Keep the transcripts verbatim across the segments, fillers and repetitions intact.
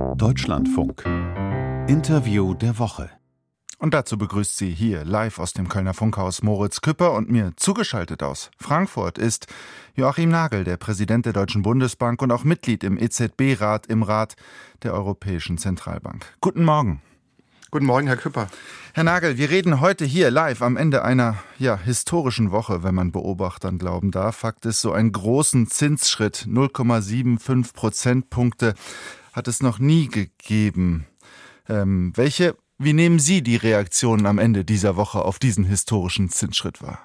Deutschlandfunk. Interview der Woche. Und dazu begrüßt sie hier live aus dem Kölner Funkhaus Moritz Küpper, und mir zugeschaltet aus Frankfurt ist Joachim Nagel, der Präsident der Deutschen Bundesbank und auch Mitglied im E Z B-Rat, im Rat der Europäischen Zentralbank. Guten Morgen. Guten Morgen, Herr Küpper. Herr Nagel, wir reden heute hier live am Ende einer ja, historischen Woche, wenn man Beobachtern glauben darf. Fakt ist, so einen großen Zinsschritt, null Komma fünfundsiebzig Prozentpunkte, hat es noch nie gegeben. Ähm, welche, wie nehmen Sie die Reaktionen am Ende dieser Woche auf diesen historischen Zinsschritt wahr?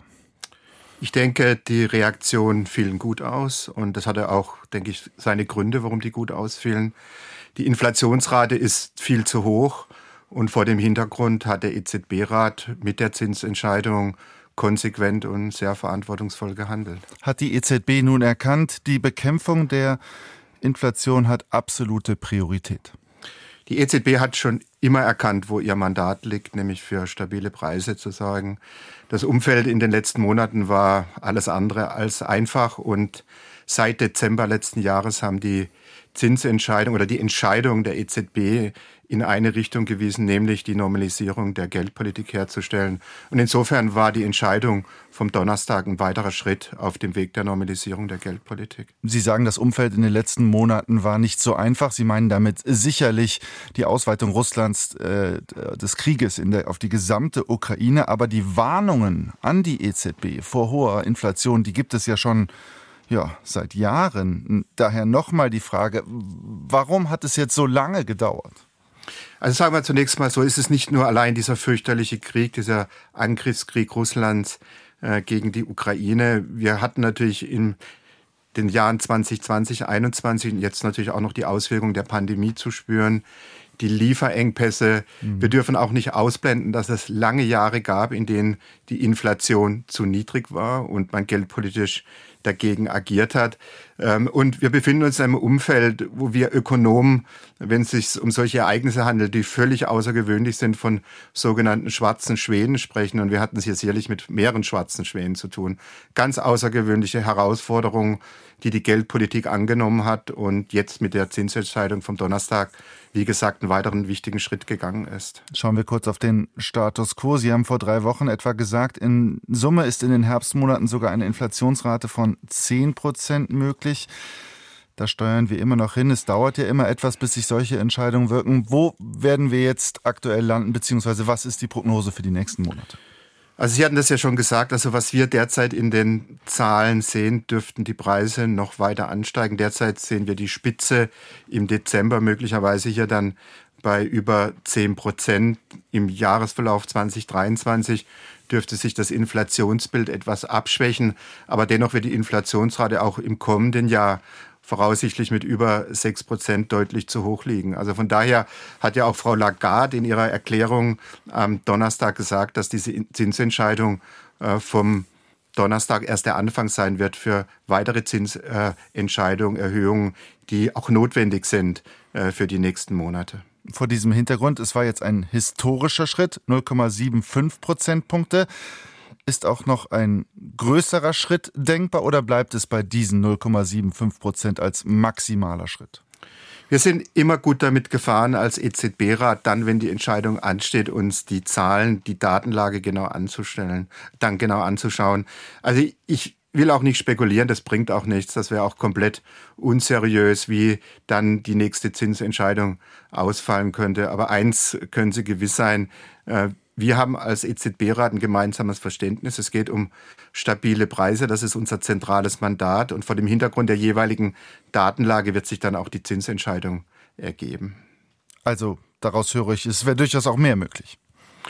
Ich denke, die Reaktionen fielen gut aus, und das hatte auch, denke ich, seine Gründe, warum die gut ausfielen. Die Inflationsrate ist viel zu hoch, und vor dem Hintergrund hat der E Z B-Rat mit der Zinsentscheidung konsequent und sehr verantwortungsvoll gehandelt. Hat die E Z B nun erkannt, die Bekämpfung der Inflation hat absolute Priorität? Die E Z B hat schon immer erkannt, wo ihr Mandat liegt, nämlich für stabile Preise zu sorgen. Das Umfeld in den letzten Monaten war alles andere als einfach, und seit Dezember letzten Jahres haben die Zinsentscheidung oder die Entscheidung der E Z B in eine Richtung gewiesen, nämlich die Normalisierung der Geldpolitik herzustellen. Und insofern war die Entscheidung vom Donnerstag ein weiterer Schritt auf dem Weg der Normalisierung der Geldpolitik. Sie sagen, das Umfeld in den letzten Monaten war nicht so einfach. Sie meinen damit sicherlich die Ausweitung Russlands äh, des Krieges in der, auf die gesamte Ukraine. Aber die Warnungen an die E Z B vor hoher Inflation, die gibt es ja schon ja, seit Jahren. Daher nochmal die Frage, warum hat es jetzt so lange gedauert? Also sagen wir zunächst mal so, ist es nicht nur allein dieser fürchterliche Krieg, dieser Angriffskrieg Russlands äh, gegen die Ukraine. Wir hatten natürlich in den Jahren zwanzig zwanzig, einundzwanzig und jetzt natürlich auch noch die Auswirkungen der Pandemie zu spüren. Die Lieferengpässe. Mhm. Wir dürfen auch nicht ausblenden, dass es lange Jahre gab, in denen die Inflation zu niedrig war und man geldpolitisch dagegen agiert hat. Und wir befinden uns in einem Umfeld, wo wir Ökonomen, wenn es sich um solche Ereignisse handelt, die völlig außergewöhnlich sind, von sogenannten schwarzen Schwänen sprechen. Und wir hatten es hier sicherlich mit mehreren schwarzen Schwänen zu tun. Ganz außergewöhnliche Herausforderungen, die die Geldpolitik angenommen hat und jetzt mit der Zinsentscheidung vom Donnerstag, wie gesagt, einen weiteren wichtigen Schritt gegangen ist. Schauen wir kurz auf den Status quo. Sie haben vor drei Wochen etwa gesagt, in Summe ist in den Herbstmonaten sogar eine Inflationsrate von zehn Prozent möglich. Da steuern wir immer noch hin. Es dauert ja immer etwas, bis sich solche Entscheidungen wirken. Wo werden wir jetzt aktuell landen, beziehungsweise was ist die Prognose für die nächsten Monate? Also Sie hatten das ja schon gesagt, also was wir derzeit in den Zahlen sehen, dürften die Preise noch weiter ansteigen. Derzeit sehen wir die Spitze im Dezember möglicherweise hier dann bei über zehn Prozent. Im Jahresverlauf zwanzig dreiundzwanzig dürfte sich das Inflationsbild etwas abschwächen, aber dennoch wird die Inflationsrate auch im kommenden Jahr voraussichtlich mit über sechs Prozent deutlich zu hoch liegen. Also von daher hat ja auch Frau Lagarde in ihrer Erklärung am Donnerstag gesagt, dass diese Zinsentscheidung äh, vom Donnerstag erst der Anfang sein wird für weitere Zinsentscheidungen, äh, Erhöhungen, die auch notwendig sind äh, für die nächsten Monate. Vor diesem Hintergrund, es war jetzt ein historischer Schritt, null Komma fünfundsiebzig Prozentpunkte. Ist auch noch ein größerer Schritt denkbar, oder bleibt es bei diesen null Komma fünfundsiebzig Prozent als maximaler Schritt? Wir sind immer gut damit gefahren als E Z B-Rat, dann, wenn die Entscheidung ansteht, uns die Zahlen, die Datenlage genau anzustellen, dann genau anzuschauen. Also ich will auch nicht spekulieren, das bringt auch nichts. Das wäre auch komplett unseriös, wie dann die nächste Zinsentscheidung ausfallen könnte. Aber eins können Sie gewiss sein, äh, wir haben als E Z B-Rat ein gemeinsames Verständnis. Es geht um stabile Preise. Das ist unser zentrales Mandat. Und vor dem Hintergrund der jeweiligen Datenlage wird sich dann auch die Zinsentscheidung ergeben. Also daraus höre ich, es wäre durchaus auch mehr möglich.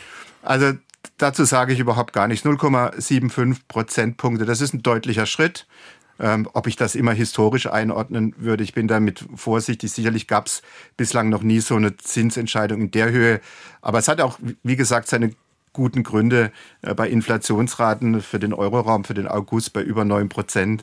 Also dazu sage ich überhaupt gar nichts. null Komma fünfundsiebzig Prozentpunkte, das ist ein deutlicher Schritt. Ähm, ob ich das immer historisch einordnen würde, ich bin damit vorsichtig. Sicherlich gab es bislang noch nie so eine Zinsentscheidung in der Höhe. Aber es hat auch, wie gesagt, seine guten Gründe äh, bei Inflationsraten für den Euroraum, für den August bei über neun Prozent.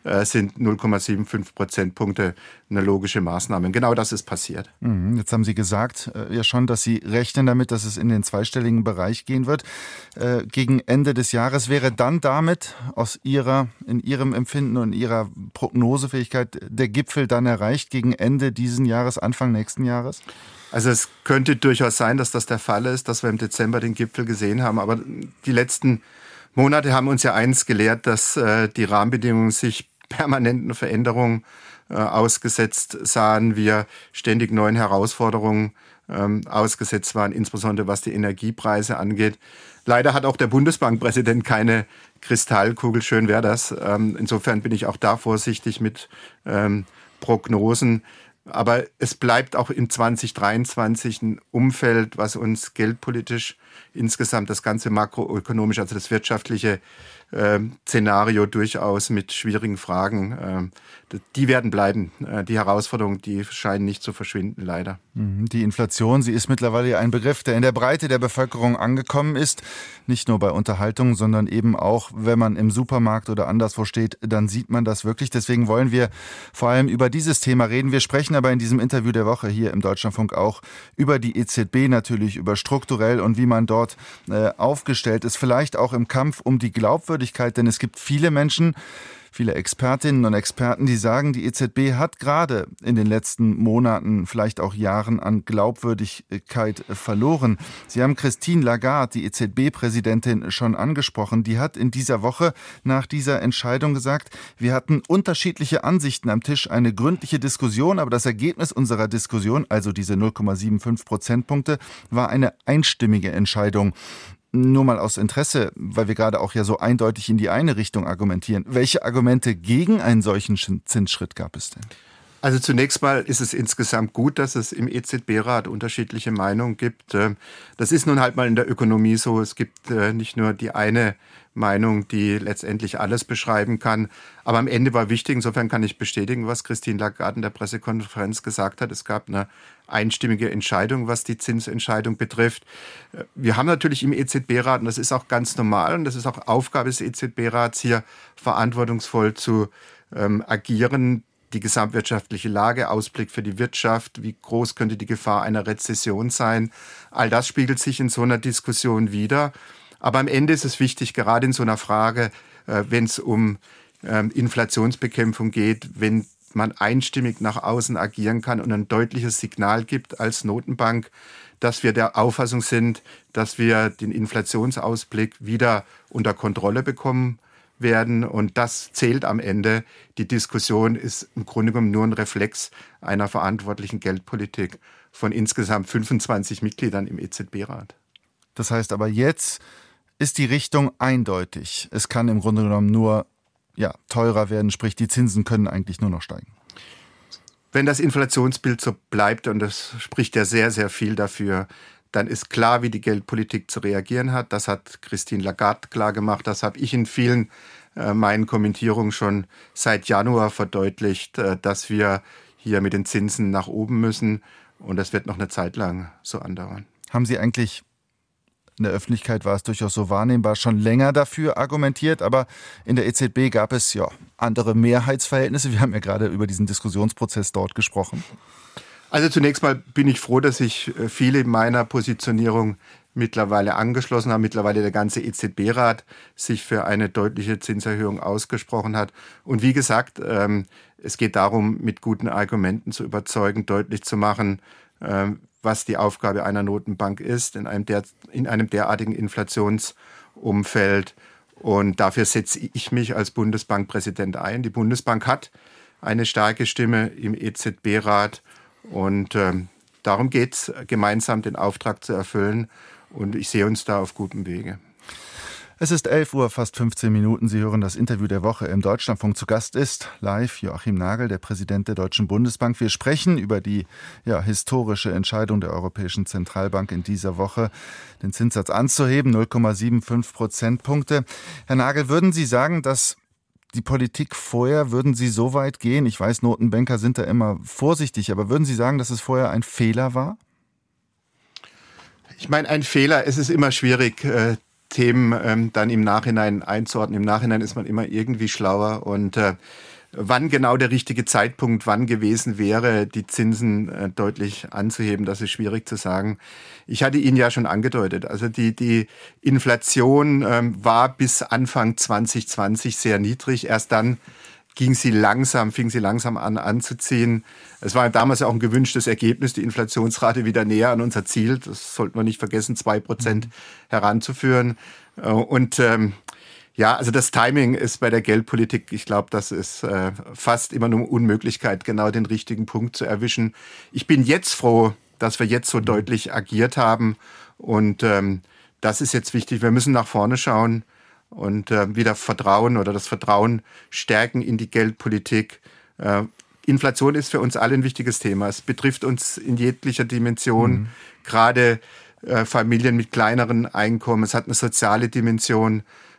äh, sind null Komma fünfundsiebzig Prozentpunkte eine logische Maßnahme. Genau das ist passiert. Jetzt haben Sie gesagt äh, ja schon, dass Sie rechnen damit, dass es in den zweistelligen Bereich gehen wird. Äh, gegen Ende des Jahres wäre dann damit aus Ihrer, in Ihrem Empfinden und Ihrer Prognosefähigkeit der Gipfel dann erreicht gegen Ende diesen Jahres, Anfang nächsten Jahres? Also es könnte durchaus sein, dass das der Fall ist, dass wir im Dezember den Gipfel gesehen haben. Aber die letzten Monate haben uns ja eins gelehrt, dass äh, die Rahmenbedingungen sich permanenten Veränderungen äh, ausgesetzt sahen. Wir ständig neuen Herausforderungen ähm, ausgesetzt waren, insbesondere was die Energiepreise angeht. Leider hat auch der Bundesbankpräsident keine Kristallkugel. Schön wäre das. Ähm, insofern bin ich auch da vorsichtig mit ähm, Prognosen. Aber es bleibt auch in zwanzig dreiundzwanzig ein Umfeld, was uns geldpolitisch insgesamt das ganze makroökonomische, also das wirtschaftliche äh, Szenario durchaus mit schwierigen Fragen, äh, die werden bleiben. Äh, die Herausforderungen, die scheinen nicht zu verschwinden, leider. Die Inflation, sie ist mittlerweile ein Begriff, der in der Breite der Bevölkerung angekommen ist. Nicht nur bei Unterhaltung, sondern eben auch, wenn man im Supermarkt oder anderswo steht, dann sieht man das wirklich. Deswegen wollen wir vor allem über dieses Thema reden. Wir sprechen aber in diesem Interview der Woche hier im Deutschlandfunk auch über die E Z B natürlich, über strukturell und wie man dort äh, aufgestellt ist. Vielleicht auch im Kampf um die Glaubwürdigkeit, denn es gibt viele Menschen, viele Expertinnen und Experten, die sagen, die E Z B hat gerade in den letzten Monaten, vielleicht auch Jahren an Glaubwürdigkeit verloren. Sie haben Christine Lagarde, die E Z B-Präsidentin, schon angesprochen. Die hat in dieser Woche nach dieser Entscheidung gesagt, wir hatten unterschiedliche Ansichten am Tisch, eine gründliche Diskussion, aber das Ergebnis unserer Diskussion, also diese null Komma fünfundsiebzig Prozentpunkte, war eine einstimmige Entscheidung. Nur mal aus Interesse, weil wir gerade auch ja so eindeutig in die eine Richtung argumentieren. Welche Argumente gegen einen solchen Zinsschritt gab es denn? Also zunächst mal ist es insgesamt gut, dass es im E Z B-Rat unterschiedliche Meinungen gibt. Das ist nun halt mal in der Ökonomie so. Es gibt nicht nur die eine Meinung, die letztendlich alles beschreiben kann. Aber am Ende war wichtig, insofern kann ich bestätigen, was Christine Lagarde in der Pressekonferenz gesagt hat. Es gab eine einstimmige Entscheidung, was die Zinsentscheidung betrifft. Wir haben natürlich im E Z B-Rat, und das ist auch ganz normal, und das ist auch Aufgabe des E Z B-Rats, hier verantwortungsvoll zu ähm, agieren, die gesamtwirtschaftliche Lage, Ausblick für die Wirtschaft, wie groß könnte die Gefahr einer Rezession sein. All das spiegelt sich in so einer Diskussion wider. Aber am Ende ist es wichtig, gerade in so einer Frage, äh, wenn es um äh, Inflationsbekämpfung geht, wenn man einstimmig nach außen agieren kann und ein deutliches Signal gibt als Notenbank, dass wir der Auffassung sind, dass wir den Inflationsausblick wieder unter Kontrolle bekommen werden. Und das zählt am Ende. Die Diskussion ist im Grunde genommen nur ein Reflex einer verantwortlichen Geldpolitik von insgesamt fünfundzwanzig Mitgliedern im E Z B-Rat. Das heißt aber, jetzt ist die Richtung eindeutig. Es kann im Grunde genommen nur ja, teurer werden, sprich die Zinsen können eigentlich nur noch steigen. Wenn das Inflationsbild so bleibt, und das spricht ja sehr, sehr viel dafür, dann ist klar, wie die Geldpolitik zu reagieren hat. Das hat Christine Lagarde klar gemacht. Das habe ich in vielen äh, meinen Kommentierungen schon seit Januar verdeutlicht, äh, dass wir hier mit den Zinsen nach oben müssen. Und das wird noch eine Zeit lang so andauern. Haben Sie eigentlich, in der Öffentlichkeit war es durchaus so wahrnehmbar, schon länger dafür argumentiert, aber in der E Z B gab es ja andere Mehrheitsverhältnisse. Wir haben ja gerade über diesen Diskussionsprozess dort gesprochen. Also zunächst mal bin ich froh, dass sich viele meiner Positionierung mittlerweile angeschlossen haben. Mittlerweile der ganze E Z B-Rat sich für eine deutliche Zinserhöhung ausgesprochen hat. Und wie gesagt, ähm, es geht darum, mit guten Argumenten zu überzeugen, deutlich zu machen, ähm, was die Aufgabe einer Notenbank ist in einem, der, in einem derartigen Inflationsumfeld. Und dafür setze ich mich als Bundesbankpräsident ein. Die Bundesbank hat eine starke Stimme im E Z B-Rat. Und ähm, darum geht es, gemeinsam den Auftrag zu erfüllen. Und ich sehe uns da auf gutem Wege. Es ist elf Uhr, fast fünfzehn Minuten. Sie hören das Interview der Woche im Deutschlandfunk. Zu Gast ist live Joachim Nagel, der Präsident der Deutschen Bundesbank. Wir sprechen über die ja, historische Entscheidung der Europäischen Zentralbank in dieser Woche, den Zinssatz anzuheben, null Komma fünfundsiebzig Prozentpunkte. Herr Nagel, würden Sie sagen, dass die Politik vorher, würden Sie so weit gehen, ich weiß, Notenbanker sind da immer vorsichtig, aber würden Sie sagen, dass es vorher ein Fehler war? Ich meine, ein Fehler, es ist immer schwierig, äh, Themen ähm, dann im Nachhinein einzuordnen. Im Nachhinein ist man immer irgendwie schlauer. Und äh, wann genau der richtige Zeitpunkt wann gewesen wäre, die Zinsen äh, deutlich anzuheben, das ist schwierig zu sagen. Ich hatte Ihnen ja schon angedeutet, also die, die Inflation ähm, war bis Anfang zwanzig zwanzig sehr niedrig. Erst dann ging sie langsam, fing sie langsam an anzuziehen. Es war damals auch ein gewünschtes Ergebnis, die Inflationsrate wieder näher an unser Ziel, das sollten wir nicht vergessen, zwei Prozent heranzuführen. Und ähm, ja, also das Timing ist bei der Geldpolitik, ich glaube, das ist äh, fast immer eine Unmöglichkeit, genau den richtigen Punkt zu erwischen. Ich bin jetzt froh, dass wir jetzt so deutlich agiert haben und ähm, das ist jetzt wichtig. Wir müssen nach vorne schauen und äh, wieder Vertrauen oder das Vertrauen stärken in die Geldpolitik. Äh, Inflation ist für uns alle ein wichtiges Thema. Es betrifft uns in jeglicher Dimension, mhm. gerade äh, Familien mit kleineren Einkommen. Es hat eine soziale Dimension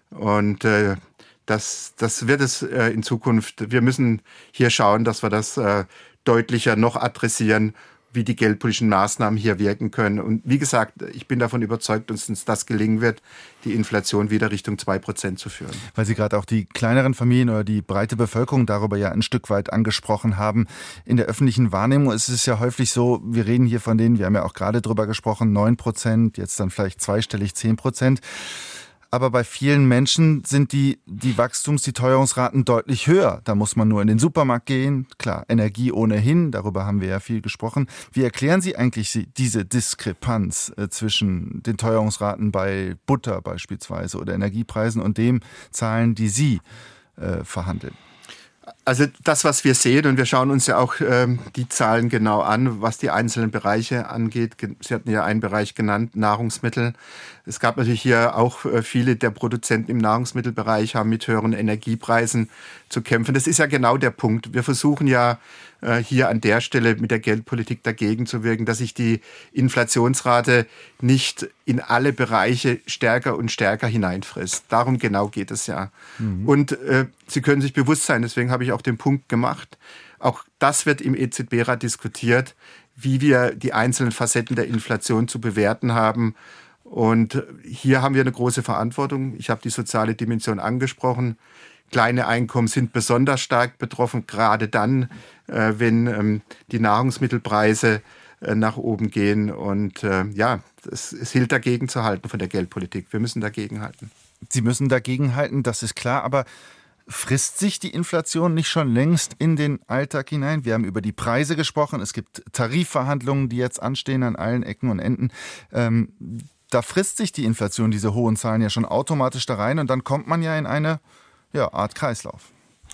und äh, das, das wird es äh, in Zukunft. Wir müssen hier schauen, dass wir das äh, deutlicher noch adressieren, wie die geldpolitischen Maßnahmen hier wirken können. Und wie gesagt, ich bin davon überzeugt, dass uns das gelingen wird, die Inflation wieder Richtung zwei Prozent zu führen. Weil Sie gerade auch die kleineren Familien oder die breite Bevölkerung darüber ja ein Stück weit angesprochen haben. In der öffentlichen Wahrnehmung ist es ja häufig so, wir reden hier von denen, wir haben ja auch gerade drüber gesprochen, neun Prozent, jetzt dann vielleicht zweistellig zehn Prozent. Aber bei vielen Menschen sind die, die Wachstums-, die Teuerungsraten deutlich höher. Da muss man nur in den Supermarkt gehen. Klar, Energie ohnehin, darüber haben wir ja viel gesprochen. Wie erklären Sie eigentlich diese Diskrepanz äh, zwischen den Teuerungsraten bei Butter beispielsweise oder Energiepreisen und dem Zahlen, die Sie äh, verhandeln? Also das, was wir sehen, und wir schauen uns ja auch ähm, die Zahlen genau an, was die einzelnen Bereiche angeht. Sie hatten ja einen Bereich genannt, Nahrungsmittel. Es gab natürlich hier auch äh, viele der Produzenten im Nahrungsmittelbereich haben mit höheren Energiepreisen zu kämpfen. Das ist ja genau der Punkt. Wir versuchen ja äh, hier an der Stelle mit der Geldpolitik dagegen zu wirken, dass sich die Inflationsrate nicht in alle Bereiche stärker und stärker hineinfrisst. Darum genau geht es ja. Mhm. Und äh, Sie können sich bewusst sein, deswegen habe ich auch den Punkt gemacht, auch das wird im E Z B-Rat diskutiert, wie wir die einzelnen Facetten der Inflation zu bewerten haben. Und hier haben wir eine große Verantwortung. Ich habe die soziale Dimension angesprochen. Kleine Einkommen sind besonders stark betroffen, gerade dann, äh, wenn ähm, die Nahrungsmittelpreise äh, nach oben gehen. Und äh, ja, es, es gilt dagegen zu halten von der Geldpolitik. Wir müssen dagegen halten. Sie müssen dagegen halten, das ist klar, aber frisst sich die Inflation nicht schon längst in den Alltag hinein? Wir haben über die Preise gesprochen. Es gibt Tarifverhandlungen, die jetzt anstehen an allen Ecken und Enden. Ähm, da frisst sich die Inflation, diese hohen Zahlen ja schon automatisch da rein und dann kommt man ja in eine ja, Art Kreislauf.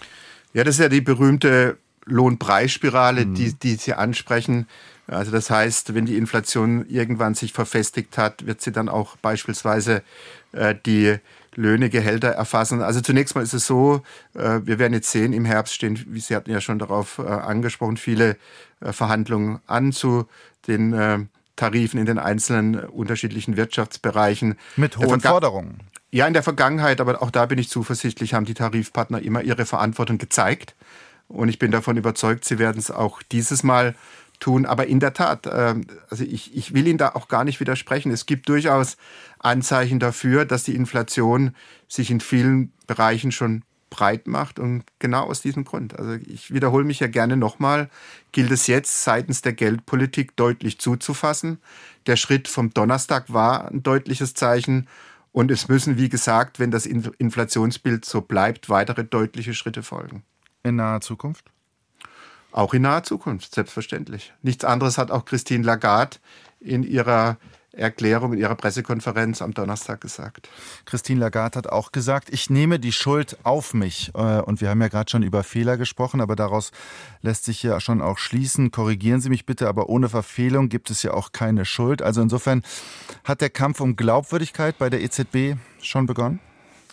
Ja, das ist ja die berühmte Lohnpreisspirale, mhm. die, die Sie ansprechen. Also das heißt, wenn die Inflation irgendwann sich verfestigt hat, wird sie dann auch beispielsweise äh, die Löhne, Gehälter erfassen. Also zunächst mal ist es so, äh, wir werden jetzt sehen, im Herbst stehen, wie Sie hatten ja schon darauf äh, angesprochen, viele äh, Verhandlungen an zu den äh, Tarifen in den einzelnen unterschiedlichen Wirtschaftsbereichen. Mit hohen Verga- Forderungen. Ja, in der Vergangenheit, aber auch da bin ich zuversichtlich, haben die Tarifpartner immer ihre Verantwortung gezeigt. Und ich bin davon überzeugt, sie werden es auch dieses Mal tun. Aber in der Tat, äh, also ich, ich will Ihnen da auch gar nicht widersprechen. Es gibt durchaus Anzeichen dafür, dass die Inflation sich in vielen Bereichen schon breit macht. Und genau aus diesem Grund. Also ich wiederhole mich ja gerne nochmal, gilt es jetzt seitens der Geldpolitik deutlich zuzufassen. Der Schritt vom Donnerstag war ein deutliches Zeichen. Und es müssen, wie gesagt, wenn das Inflationsbild so bleibt, weitere deutliche Schritte folgen. In naher Zukunft? Auch in naher Zukunft, selbstverständlich. Nichts anderes hat auch Christine Lagarde in ihrer Erklärung, in ihrer Pressekonferenz am Donnerstag gesagt. Christine Lagarde hat auch gesagt, ich nehme die Schuld auf mich. Und wir haben ja gerade schon über Fehler gesprochen, aber daraus lässt sich ja schon auch schließen, korrigieren Sie mich bitte, aber ohne Verfehlung gibt es ja auch keine Schuld. Also insofern hat der Kampf um Glaubwürdigkeit bei der E Z B schon begonnen?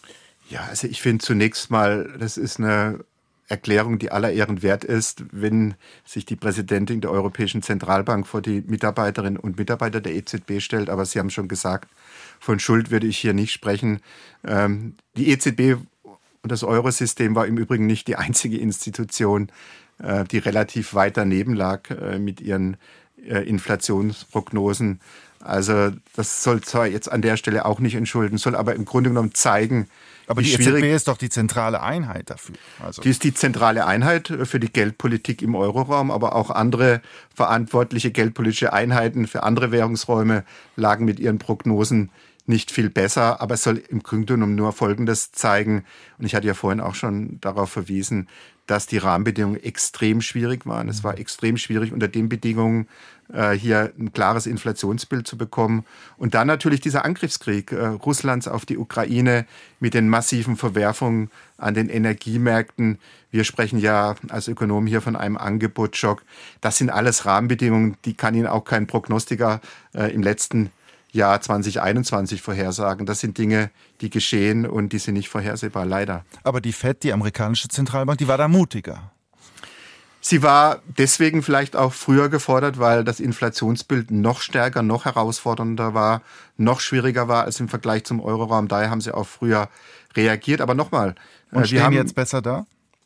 Ja, also ich finde zunächst mal, das ist eine Erklärung, die aller Ehren wert ist, wenn sich die Präsidentin der Europäischen Zentralbank vor die Mitarbeiterinnen und Mitarbeiter der E Z B stellt. Aber Sie haben schon gesagt, von Schuld würde ich hier nicht sprechen. Ähm, die E Z B und das Eurosystem war im Übrigen nicht die einzige Institution, äh, die relativ weit daneben lag äh, mit ihren äh, Inflationsprognosen. Also das soll zwar jetzt an der Stelle auch nicht entschulden, soll aber im Grunde genommen zeigen, aber die E Z B ist doch die zentrale Einheit dafür. Also. Die ist die zentrale Einheit für die Geldpolitik im Euroraum, aber auch andere verantwortliche geldpolitische Einheiten für andere Währungsräume lagen mit ihren Prognosen nicht viel besser. Aber es soll im Grunde genommen nur Folgendes zeigen, und ich hatte ja vorhin auch schon darauf verwiesen, dass die Rahmenbedingungen extrem schwierig waren. Es war extrem schwierig, unter den Bedingungen äh, hier ein klares Inflationsbild zu bekommen. Und dann natürlich dieser Angriffskrieg äh, Russlands auf die Ukraine mit den massiven Verwerfungen an den Energiemärkten. Wir sprechen ja als Ökonomen hier von einem Angebotsschock. Das sind alles Rahmenbedingungen, die kann Ihnen auch kein Prognostiker äh, im letzten Jahr zwanzig einundzwanzig vorhersagen. Das sind Dinge, die geschehen und die sind nicht vorhersehbar, leider. Aber die Fed, die amerikanische Zentralbank, die war da mutiger. Sie war deswegen vielleicht auch früher gefordert, weil das Inflationsbild noch stärker, noch herausfordernder war, noch schwieriger war als im Vergleich zum Euroraum. Daher haben sie auch früher reagiert. Aber nochmal. Und stehen wir haben jetzt besser da?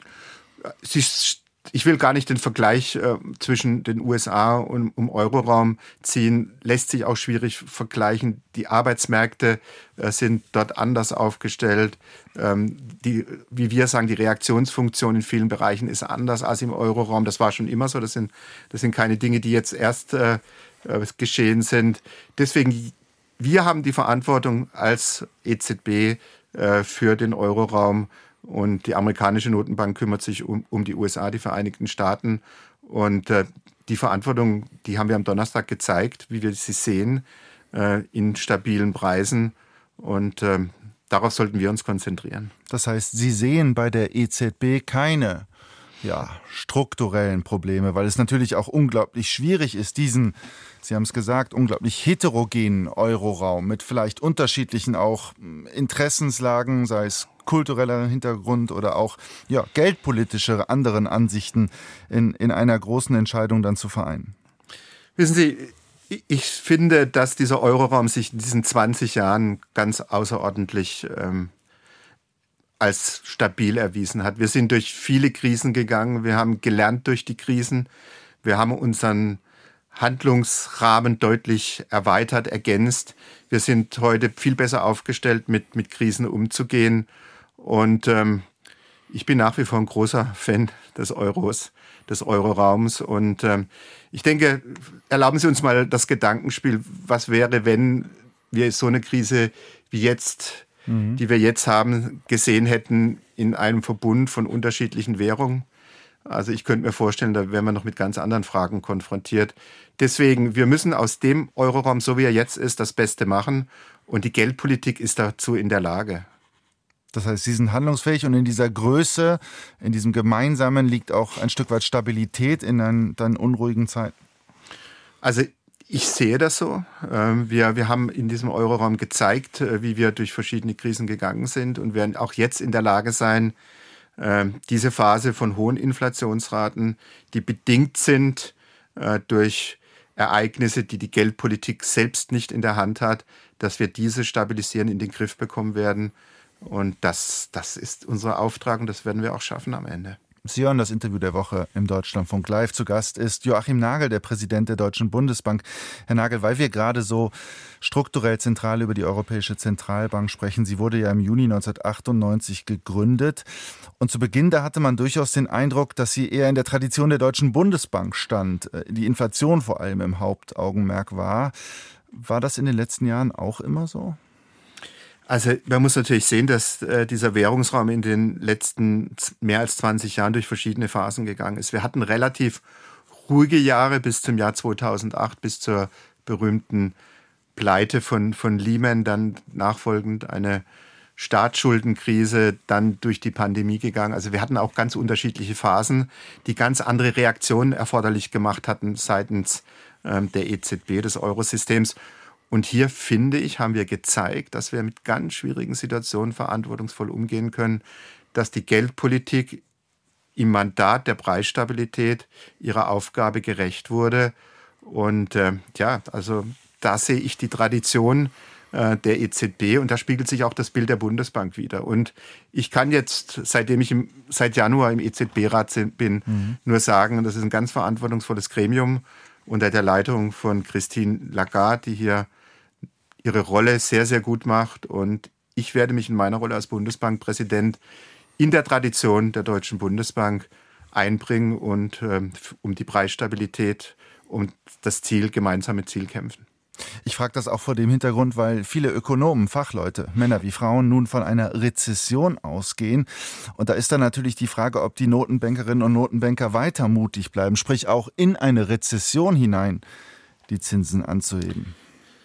Sie Ich will gar nicht den Vergleich äh, zwischen den U S A und dem Euroraum ziehen. Lässt sich auch schwierig vergleichen. Die Arbeitsmärkte äh, sind dort anders aufgestellt. Ähm, die, wie wir sagen, die Reaktionsfunktion in vielen Bereichen ist anders als im Euroraum. Das war schon immer so. Das sind, das sind keine Dinge, die jetzt erst äh, geschehen sind. Deswegen, wir haben die Verantwortung als E Z B äh, für den Euroraum. Und die amerikanische Notenbank kümmert sich um, um die U S A, die Vereinigten Staaten. Und äh, die Verantwortung, die haben wir am Donnerstag gezeigt, wie wir sie sehen, äh, in stabilen Preisen. Und äh, darauf sollten wir uns konzentrieren. Das heißt, Sie sehen bei der E Z B keine ja, strukturellen Probleme, weil es natürlich auch unglaublich schwierig ist, diesen, Sie haben es gesagt, unglaublich heterogenen Euroraum mit vielleicht unterschiedlichen auch Interessenslagen, sei es kultureller Hintergrund oder auch ja, geldpolitische anderen Ansichten in, in einer großen Entscheidung dann zu vereinen. Wissen Sie, ich finde, dass dieser Euroraum sich in diesen zwanzig Jahren ganz außerordentlich ähm, als stabil erwiesen hat. Wir sind durch viele Krisen gegangen, wir haben gelernt durch die Krisen, wir haben unseren Handlungsrahmen deutlich erweitert, ergänzt. Wir sind heute viel besser aufgestellt, mit, mit Krisen umzugehen. Und ähm, ich bin nach wie vor ein großer Fan des Euros, des Euroraums. Und ähm, ich denke, erlauben Sie uns mal das Gedankenspiel, was wäre, wenn wir so eine Krise wie jetzt, mhm. die wir jetzt haben, gesehen hätten in einem Verbund von unterschiedlichen Währungen. Also ich könnte mir vorstellen, da wären wir noch mit ganz anderen Fragen konfrontiert. Deswegen, wir müssen aus dem Euroraum, so wie er jetzt ist, das Beste machen. Und die Geldpolitik ist dazu in der Lage. Das heißt, Sie sind handlungsfähig und in dieser Größe, in diesem Gemeinsamen liegt auch ein Stück weit Stabilität in einen, dann unruhigen Zeiten. Also ich sehe das so. Wir, wir haben in diesem Euroraum gezeigt, wie wir durch verschiedene Krisen gegangen sind und werden auch jetzt in der Lage sein, diese Phase von hohen Inflationsraten, die bedingt sind durch Ereignisse, die die Geldpolitik selbst nicht in der Hand hat, dass wir diese stabilisieren, in den Griff bekommen werden. Und das, das ist unser Auftrag und das werden wir auch schaffen am Ende. Sie hören das Interview der Woche im Deutschlandfunk Live. Zu Gast ist Joachim Nagel, der Präsident der Deutschen Bundesbank. Herr Nagel, weil wir gerade so strukturell zentral über die Europäische Zentralbank sprechen. Sie wurde ja im Juni neunzehnhundertachtundneunzig gegründet. Und zu Beginn, da hatte man durchaus den Eindruck, dass sie eher in der Tradition der Deutschen Bundesbank stand. Die Inflation vor allem im Hauptaugenmerk war. War das in den letzten Jahren auch immer so? Also man muss natürlich sehen, dass äh, dieser Währungsraum in den letzten mehr als zwanzig Jahren durch verschiedene Phasen gegangen ist. Wir hatten relativ ruhige Jahre bis zum Jahr zweitausendacht, bis zur berühmten Pleite von, von Lehman, dann nachfolgend eine Staatsschuldenkrise, dann durch die Pandemie gegangen. Also wir hatten auch ganz unterschiedliche Phasen, die ganz andere Reaktionen erforderlich gemacht hatten seitens ähm, der E Z B, des Eurosystems. Und hier, finde ich, haben wir gezeigt, dass wir mit ganz schwierigen Situationen verantwortungsvoll umgehen können, dass die Geldpolitik im Mandat der Preisstabilität ihrer Aufgabe gerecht wurde. Und äh, ja, also da sehe ich die Tradition äh, der E Z B und da spiegelt sich auch das Bild der Bundesbank wider. Und ich kann jetzt, seitdem ich im, seit Januar im E Z B-Rat bin, mhm. nur sagen, das ist ein ganz verantwortungsvolles Gremium. unter der Leitung von Christine Lagarde, die hier ihre Rolle sehr, sehr gut macht. Und ich werde mich in meiner Rolle als Bundesbankpräsident in der Tradition der Deutschen Bundesbank einbringen und ähm, um die Preisstabilität, um das Ziel, gemeinsame Ziel kämpfen. Ich frage das auch vor dem Hintergrund, weil viele Ökonomen, Fachleute, Männer wie Frauen, nun von einer Rezession ausgehen. Und da ist dann natürlich die Frage, ob die Notenbankerinnen und Notenbanker weiter mutig bleiben, sprich auch in eine Rezession hinein die Zinsen anzuheben.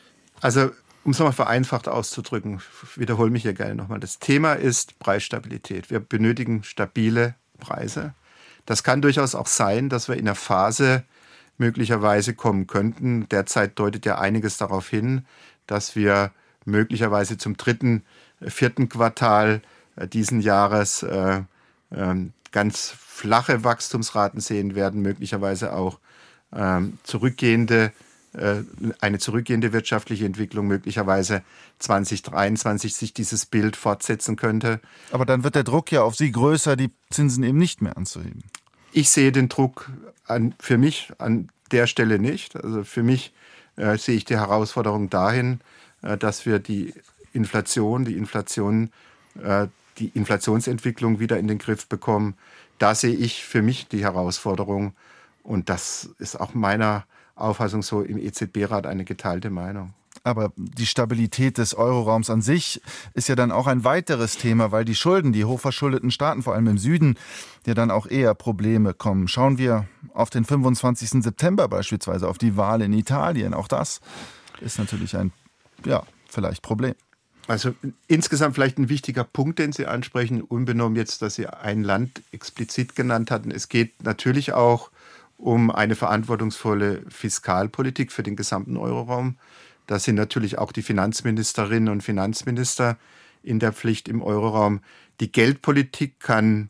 Also, um es nochmal vereinfacht auszudrücken, ich wiederhole mich hier gerne nochmal. Das Thema ist Preisstabilität. Wir benötigen stabile Preise. Das kann durchaus auch sein, dass wir in einer Phase möglicherweise kommen könnten. Derzeit deutet ja einiges darauf hin, dass wir möglicherweise zum dritten, vierten Quartal diesen Jahres äh, äh, ganz flache Wachstumsraten sehen werden, möglicherweise auch äh, zurückgehende, äh, eine zurückgehende wirtschaftliche Entwicklung, möglicherweise zwanzig dreiundzwanzig sich dieses Bild fortsetzen könnte. Aber dann wird der Druck ja auf Sie größer, die Zinsen eben nicht mehr anzuheben. Ich sehe den Druck an, für mich an der Stelle nicht. Also für mich äh, sehe ich die Herausforderung dahin, äh, dass wir die Inflation, die Inflation, äh, die Inflationsentwicklung wieder in den Griff bekommen. Da sehe ich für mich die Herausforderung. Und das ist auch meiner Auffassung so im E Z B-Rat eine geteilte Meinung. Aber die Stabilität des Euroraums an sich ist ja dann auch ein weiteres Thema, weil die Schulden, die hochverschuldeten Staaten, vor allem im Süden, ja dann auch eher Probleme kommen. Schauen wir auf den fünfundzwanzigsten September beispielsweise, auf die Wahl in Italien. Auch das ist natürlich ein, ja, vielleicht Problem. Also insgesamt vielleicht ein wichtiger Punkt, den Sie ansprechen, unbenommen jetzt, dass Sie ein Land explizit genannt hatten. Es geht natürlich auch um eine verantwortungsvolle Fiskalpolitik für den gesamten Euroraum. Da sind natürlich auch die Finanzministerinnen und Finanzminister in der Pflicht im Euroraum. Die Geldpolitik kann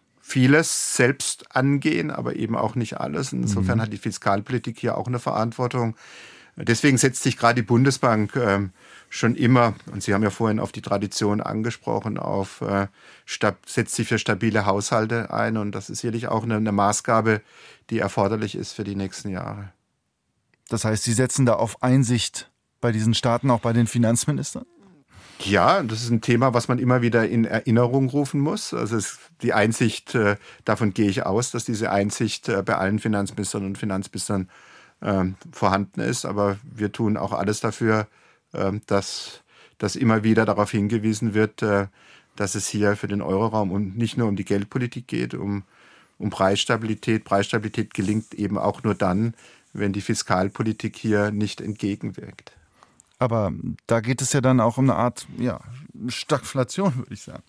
vieles selbst angehen, aber eben auch nicht alles. Insofern mhm. hat die Fiskalpolitik hier auch eine Verantwortung. Deswegen setzt sich gerade die Bundesbank äh, schon immer, und Sie haben ja vorhin auf die Tradition angesprochen, auf äh, stab- setzt sich für stabile Haushalte ein. Und das ist sicherlich auch eine, eine Maßgabe, die erforderlich ist für die nächsten Jahre. Das heißt, Sie setzen da auf Einsicht bei diesen Staaten, auch bei den Finanzministern? Ja, das ist ein Thema, was man immer wieder in Erinnerung rufen muss. Also es, die Einsicht, äh, davon gehe ich aus, dass diese Einsicht äh, bei allen Finanzministern und Finanzministern äh, vorhanden ist. Aber wir tun auch alles dafür, äh, dass, dass immer wieder darauf hingewiesen wird, äh, dass es hier für den Euroraum und nicht nur um die Geldpolitik geht, um, um Preisstabilität. Preisstabilität gelingt eben auch nur dann, wenn die Fiskalpolitik hier nicht entgegenwirkt. Aber da geht es ja dann auch um eine Art, ja, Stagflation, würde ich sagen.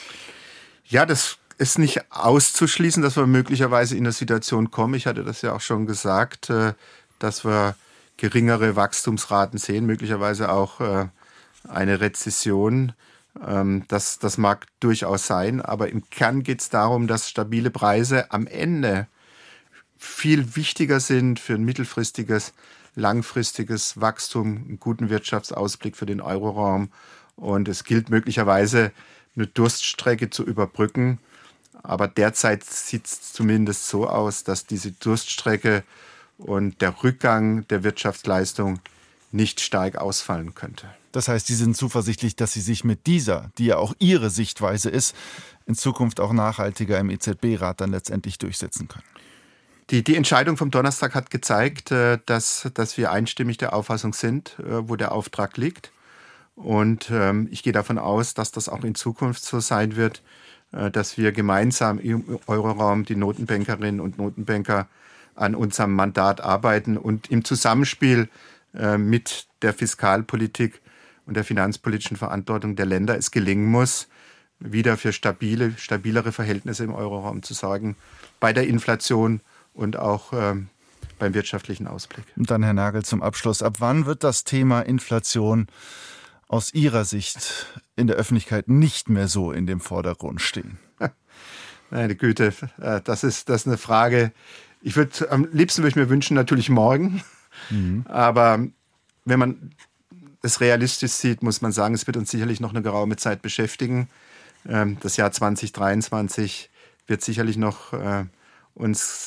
Ja, das ist nicht auszuschließen, dass wir möglicherweise in eine Situation kommen. Ich hatte das ja auch schon gesagt, dass wir geringere Wachstumsraten sehen, möglicherweise auch eine Rezession. Das, das mag durchaus sein, aber im Kern geht es darum, dass stabile Preise am Ende viel wichtiger sind für ein mittelfristiges, langfristiges Wachstum, einen guten Wirtschaftsausblick für den Euroraum. Und es gilt möglicherweise, eine Durststrecke zu überbrücken. Aber derzeit sieht es zumindest so aus, dass diese Durststrecke und der Rückgang der Wirtschaftsleistung nicht stark ausfallen könnte. Das heißt, Sie sind zuversichtlich, dass Sie sich mit dieser, die ja auch Ihre Sichtweise ist, in Zukunft auch nachhaltiger im E Z B-Rat dann letztendlich durchsetzen können? Die, die Entscheidung vom Donnerstag hat gezeigt, dass, dass wir einstimmig der Auffassung sind, wo der Auftrag liegt. Und ähm, ich gehe davon aus, dass das auch in Zukunft so sein wird, äh, dass wir gemeinsam im Euroraum, die Notenbankerinnen und Notenbanker, an unserem Mandat arbeiten und im Zusammenspiel äh, mit der Fiskalpolitik und der finanzpolitischen Verantwortung der Länder es gelingen muss, wieder für stabile, stabilere Verhältnisse im Euroraum zu sorgen, bei der Inflation und auch ähm, beim wirtschaftlichen Ausblick. Und dann, Herr Nagel, zum Abschluss. Ab wann wird das Thema Inflation aus Ihrer Sicht in der Öffentlichkeit nicht mehr so in dem Vordergrund stehen? Meine Güte, das ist, das ist eine Frage. Ich würde, am liebsten würde ich mir wünschen, natürlich morgen. Mhm. Aber wenn man es realistisch sieht, muss man sagen, es wird uns sicherlich noch eine geraume Zeit beschäftigen. Das Jahr zwanzig dreiundzwanzig wird sicherlich noch uns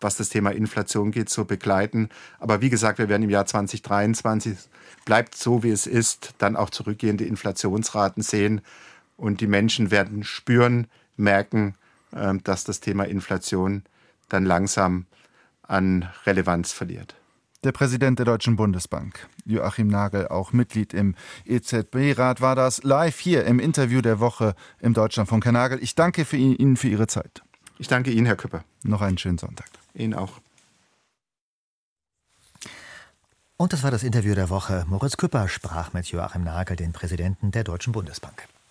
was das Thema Inflation geht, so begleiten. Aber wie gesagt, wir werden im Jahr zwanzig dreiundzwanzig, bleibt so wie es ist, dann auch zurückgehende Inflationsraten sehen. Und die Menschen werden spüren, merken, dass das Thema Inflation dann langsam an Relevanz verliert. Der Präsident der Deutschen Bundesbank, Joachim Nagel, auch Mitglied im E Z B-Rat, war das live hier im Interview der Woche im Deutschlandfunk. Herr Nagel, ich danke für Ihnen für Ihre Zeit. Ich danke Ihnen, Herr Küpper. Noch einen schönen Sonntag. Ihnen auch. Und das war das Interview der Woche. Moritz Küpper sprach mit Joachim Nagel, den Präsidenten der Deutschen Bundesbank.